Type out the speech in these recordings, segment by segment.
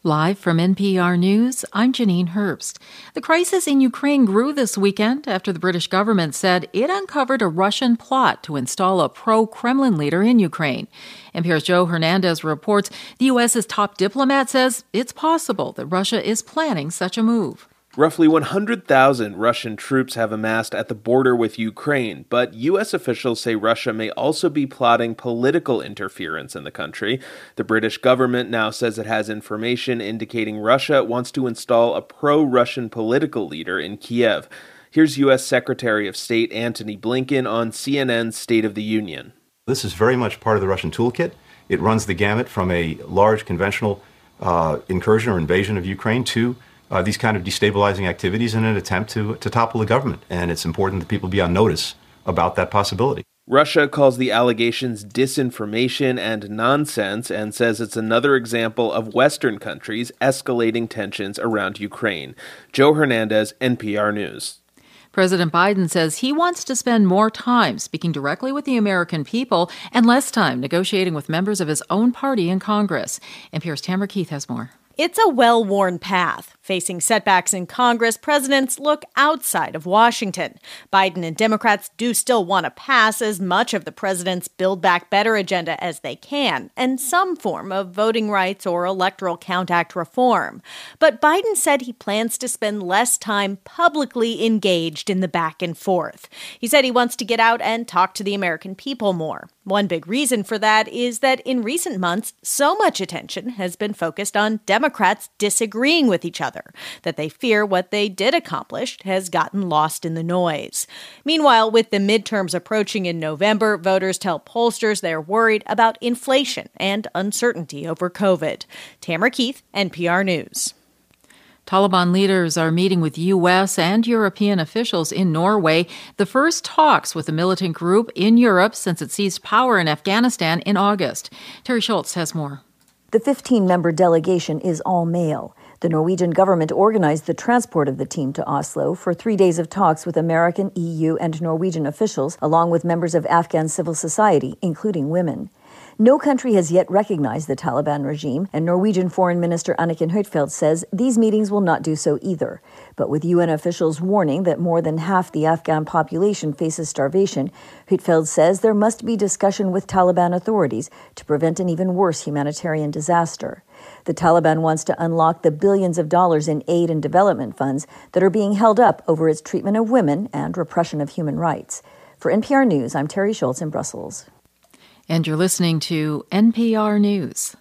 Live from NPR News, I'm Janine Herbst. The crisis in Ukraine grew this weekend after the British government said it uncovered a Russian plot to install a pro-Kremlin leader in Ukraine. NPR's Joe Hernandez reports the U.S.'s top diplomat says it's possible that Russia is planning such a move. Roughly 100,000 Russian troops have amassed at the border with Ukraine, but U.S. officials say Russia may also be plotting political interference in the country. The British government now says it has information indicating Russia wants to install a pro-Russian political leader in Kiev. Here's U.S. Secretary of State Antony Blinken on CNN's State of the Union. This is very much part of the Russian toolkit. It runs the gamut from a large conventional incursion or invasion of Ukraine to these kind of destabilizing activities in an attempt to topple the government. And it's important that people be on notice about that possibility. Russia calls the allegations disinformation and nonsense and says it's another example of Western countries escalating tensions around Ukraine. Joe Hernandez, NPR News. President Biden says he wants to spend more time speaking directly with the American people and less time negotiating with members of his own party in Congress. NPR's Tamara Keith has more. It's a well-worn path. Facing setbacks in Congress, presidents look outside of Washington. Biden and Democrats do still want to pass as much of the president's Build Back Better agenda as they can, and some form of voting rights or Electoral Count Act reform. But Biden said he plans to spend less time publicly engaged in the back and forth. He said he wants to get out and talk to the American people more. One big reason for that is that in recent months, so much attention has been focused on Democrats disagreeing with each other, that they fear what they did accomplish has gotten lost in the noise. Meanwhile, with the midterms approaching in November, voters tell pollsters they're worried about inflation and uncertainty over COVID. Tamara Keith, NPR News. Taliban leaders are meeting with U.S. and European officials in Norway, the first talks with the militant group in Europe since it seized power in Afghanistan in August. Terry Schultz has more. The 15-member delegation is all male. The Norwegian government organized the transport of the team to Oslo for 3 days of talks with American, EU, and Norwegian officials, along with members of Afghan civil society, including women. No country has yet recognized the Taliban regime, and Norwegian Foreign Minister Anniken Huitfeldt says these meetings will not do so either. But with UN officials warning that more than half the Afghan population faces starvation, Huitfeldt says there must be discussion with Taliban authorities to prevent an even worse humanitarian disaster. The Taliban wants to unlock the billions of dollars in aid and development funds that are being held up over its treatment of women and repression of human rights. For NPR News, I'm Terry Schultz in Brussels. And you're listening to NPR News.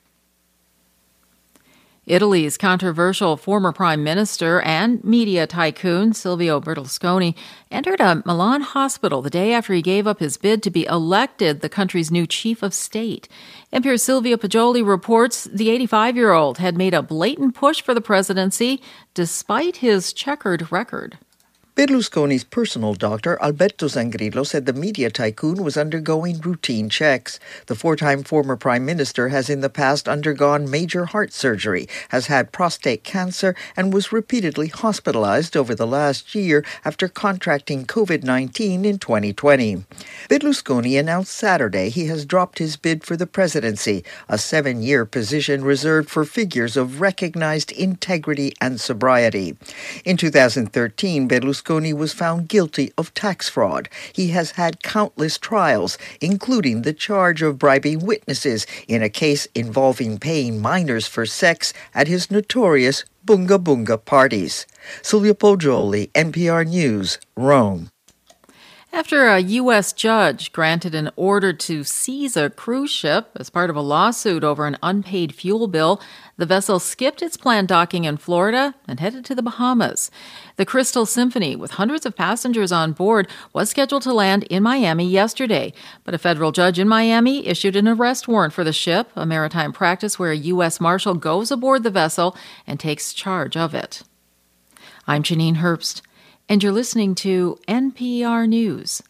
Italy's controversial former prime minister and media tycoon Silvio Berlusconi entered a Milan hospital the day after he gave up his bid to be elected the country's new chief of state. NPR's Silvia Poggioli reports the 85-year-old had made a blatant push for the presidency despite his checkered record. Berlusconi's personal doctor, Alberto Zangrillo, said the media tycoon was undergoing routine checks. The four-time former prime minister has in the past undergone major heart surgery, has had prostate cancer, and was repeatedly hospitalized over the last year after contracting COVID-19 in 2020. Berlusconi announced Saturday he has dropped his bid for the presidency, a 7-year position reserved for figures of recognized integrity and sobriety. In 2013, Berlusconi was found guilty of tax fraud. He has had countless trials, including the charge of bribing witnesses in a case involving paying minors for sex at his notorious Bunga Bunga parties. Silvia Poggioli, NPR News, Rome. After a U.S. judge granted an order to seize a cruise ship as part of a lawsuit over an unpaid fuel bill, the vessel skipped its planned docking in Florida and headed to the Bahamas. The Crystal Symphony, with hundreds of passengers on board, was scheduled to land in Miami yesterday, but a federal judge in Miami issued an arrest warrant for the ship, a maritime practice where a U.S. Marshal goes aboard the vessel and takes charge of it. I'm Janine Herbst, and you're listening to NPR News.